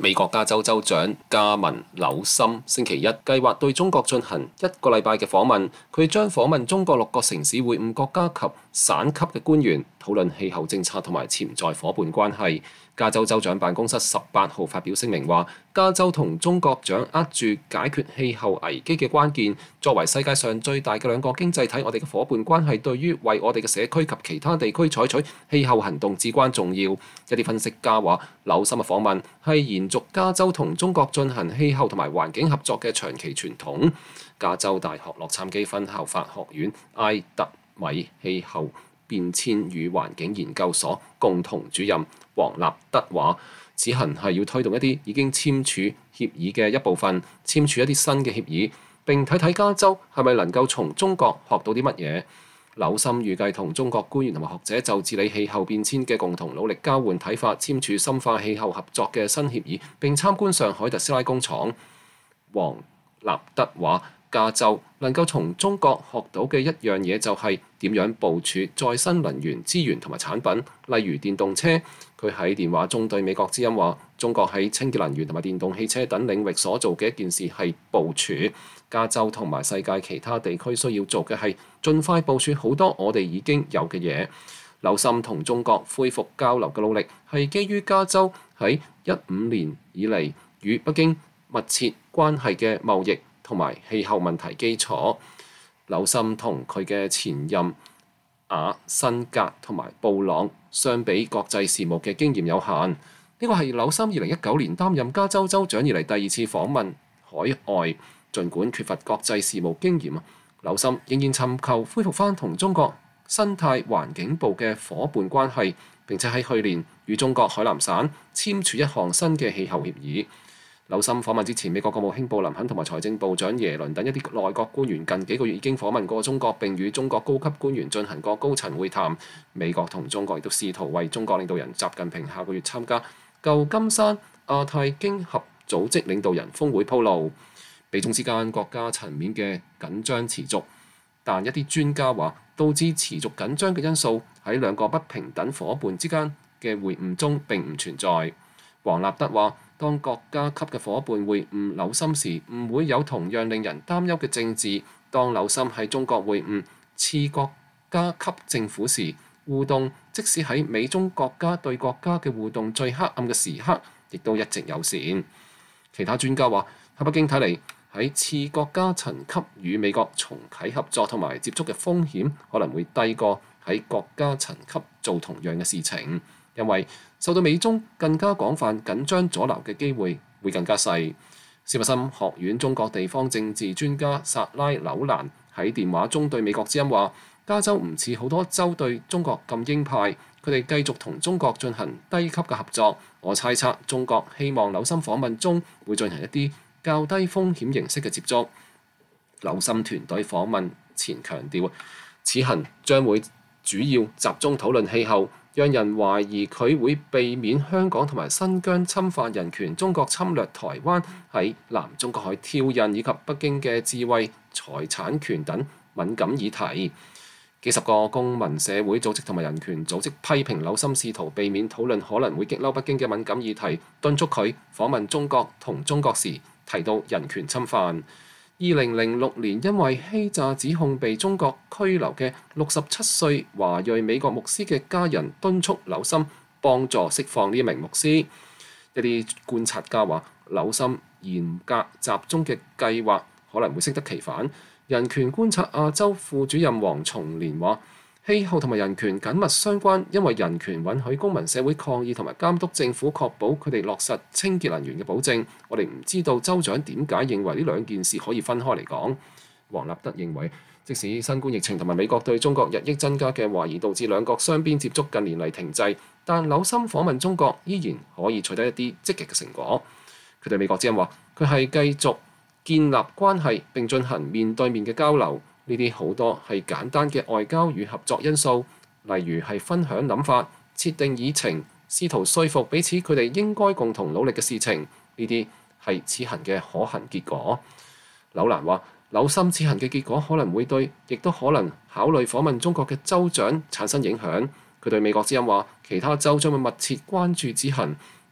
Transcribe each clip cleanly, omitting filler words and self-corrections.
美國加州州長加文紐森星期一計劃對中國進行1個禮拜嘅訪問，佢將訪問中國6個城市，會晤國家及省級嘅官員，討論氣候政策同埋潛在夥伴關係。加州州長辦公室18號發表聲明話，加州同中國掌握住解決氣候危機嘅關鍵。作為世界上最大嘅2個經濟體，我哋嘅夥伴關係對於為我哋嘅社區及其他地區採取氣候行動至關重要。一啲分析家話，紐森嘅訪問係延續加州同中國進行氣候同埋環境合作嘅長期傳統。加州大學洛杉磯分校法學院埃特米氣候變遷與環境研究所共同主任黃納德話，此行係要推動一啲已經簽署協議嘅一部分，簽署一啲新嘅協議，並睇睇加州係咪能夠從中國學到啲乜嘢。紐森預計同中國官員同埋學者就治理氣候變遷嘅共同努力交換睇法，簽署深化氣候合作嘅新協議，並參觀上海特斯拉工廠。黃納德話，加州能夠從中國學到嘅一樣嘢就係點樣部署再生能源資源同埋產品，例如電動車。佢喺電話中對美國之音話，中國喺清潔能源同埋電動汽車等領域所做嘅一件事係部署。加州同埋世界其他地區需要做嘅係盡快部署好多我哋已經有嘅嘢。紐森同中國恢復交流嘅努力係基於加州喺15年以嚟與北京密切關係嘅貿易同埋氣候問題基礎。紐森同佢嘅前任瓦辛格同埋布朗相比國際事務嘅經驗有限。呢個係紐森2019年擔任加州州長以嚟第2次訪問海外。儘管缺乏國際事務經驗，紐森仍然尋求恢復返同中國生態環境部嘅夥伴關係，並且喺去年與中國海南省簽署一項新嘅氣候協議。紐森訪問之前，美國國務卿布林肯同埋財政部長耶倫等一啲內閣官員近幾個月已經訪問過中國，並與中國高級官員進行過高層會談。美國同中國亦都試圖為中國領導人習近平下個月參加舊金山亞太經合組織領導人峰會鋪路。美中之間國家層面嘅緊張持續，但一啲專家話，導致持續緊張嘅因素喺2個不平等夥伴之間嘅會晤中並唔存在。黃納德話，當國家級嘅夥伴會晤紐森時，唔會有同樣令人擔憂嘅政治。當紐森喺中國會晤次國家級政府時，互動即使喺美中國家對國家嘅互動最黑暗嘅時刻，亦都一直友善。其他專家話，喺北京睇嚟，喺次國家層級與美國重啟合作同埋接觸嘅風險可能會低過喺國家層級做同樣嘅事情，因為受到美中更加廣泛緊張阻撓嘅機會會更加細。史密森學院中國地方政治專家薩拉紐蘭喺電話中對美國之音話，加州唔似好多州對中國咁鷹派，佢哋繼續同中國進行低級嘅合作。我猜測中國希望紐森訪問中會進行一啲較低風險形式嘅接觸。紐森團隊訪問前強調，此行將會主要集中討論氣候，讓人懷疑佢會避免香港同埋新疆侵犯人權、中國侵略台灣、喺南中國海挑釁以及北京嘅智慧財產權等敏感議題。幾十個公民社會組織同埋人權組織批評紐森試圖避免討論可能會激嬲北京嘅敏感議題，敦促佢訪問中國同中國時提到人權侵犯。2006年因為欺詐指控被中國拘留嘅67歲華裔美國牧師嘅家人敦促紐森幫助釋放呢一名牧師。一啲觀察家話，紐森嚴格集中嘅計劃可能會適得其反。人權觀察亞洲副主任黃松年話，氣候同埋人權緊密相關，因為人權允許公民社會抗議同埋監督政府，確保佢哋落實清潔能源嘅保證。我哋唔知道州長點解認為呢2件事可以分開嚟講。黃納德認為，即使新冠疫情同埋美國對中國日益增加嘅懷疑導致兩國雙邊接觸近年嚟停滯，但紐森訪問中國依然可以取得一啲積極嘅成果。佢對美國之音話，佢係繼續建立關係並進行面對面嘅交流，呢啲好多係簡單嘅外交與合作因素，例如係分享諗法、設定議程、試圖說服彼此佢哋應該共同努力嘅事情，呢啲係此行嘅可行結果。紐蘭話，紐森此行嘅結果可能會對，亦都可能考慮訪問中國嘅州長產生影響。佢對美國之音話，其他州將會密切關注此行，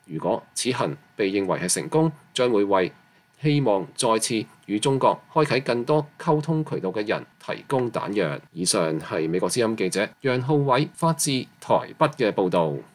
如果此行被認為係成功，將會為希望再次與中國開啟更多溝通渠道嘅人提供彈藥。以上係美國之音記者楊浩偉發自台北嘅報導。